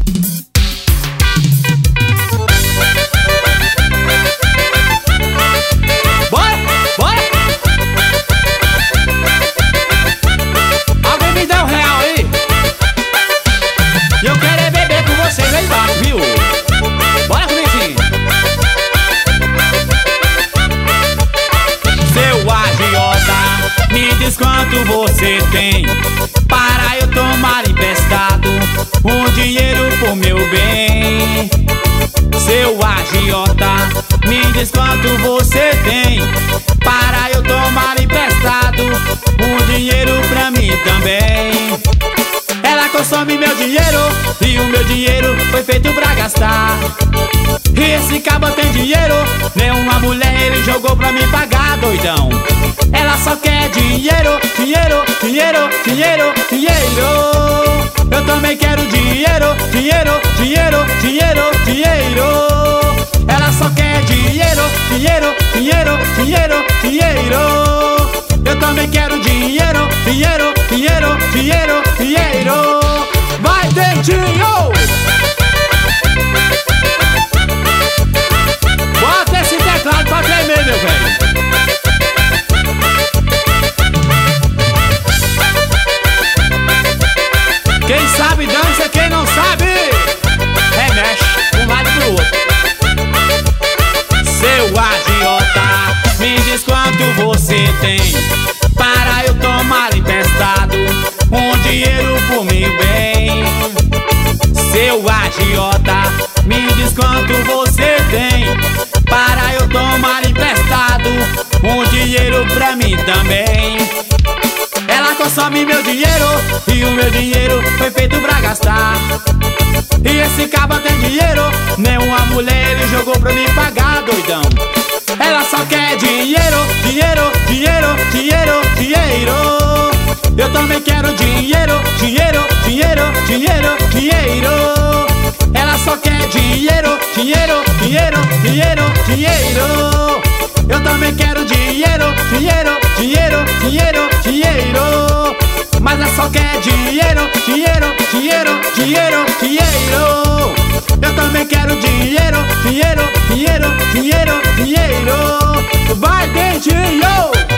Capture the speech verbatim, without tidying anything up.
Bora, bora! Alguém me dá um real aí? E eu quero é beber com vocês aí embaixo, viu? Bora comigo sim! Seu agiota, me diz quanto você tem para eu tomar emprestado um dinheiro por meu bem. Seu agiota, me diz quanto você tem para eu tomar emprestado um dinheiro pra mim também. Ela consome meu dinheiro e o meu dinheiro foi feito pra gastar. E esse cabo tem dinheiro, nenhuma mulher ele jogou pra me pagar, doidão. Ela só quer dinheiro, dinheiro, dinheiro, dinheiro, dinheiro. Eu também quero dinheiro, dinheiro, dinheiro, dinheiro, dinheiro. Ela só quer dinheiro, dinheiro, dinheiro, dinheiro, dinheiro. Eu também quero dinheiro, dinheiro, dinheiro, dinheiro, dinheiro. Vai, dentinho! Bota esse teclado pra tremer, meu velho. Quem sabe dança, quem não sabe remexe de um lado pro outro. Seu agiota, me diz quanto você tem para eu tomar emprestado um dinheiro por meu bem. Seu agiota, me diz quanto você tem para eu tomar emprestado um dinheiro pra mim também. Ela consome meu dinheiro e o meu dinheiro foi feito pra gastar. E esse caba tem dinheiro, nenhuma mulher ele jogou pra me pagar, doidão. Ela só quer dinheiro, dinheiro, dinheiro, dinheiro, dinheiro. Eu também quero dinheiro, dinheiro, dinheiro, dinheiro, dinheiro. Ela só quer dinheiro, dinheiro, dinheiro, dinheiro, dinheiro. Eu também quero dinheiro, dinheiro, dinheiro, dinheiro, dinheiro. Mas ela só quer dinheiro, dinheiro, dinheiro, dinheiro, dinheiro. Eu também quero dinheiro, dinheiro, dinheiro, dinheiro, dinheiro. Vai, dentinho!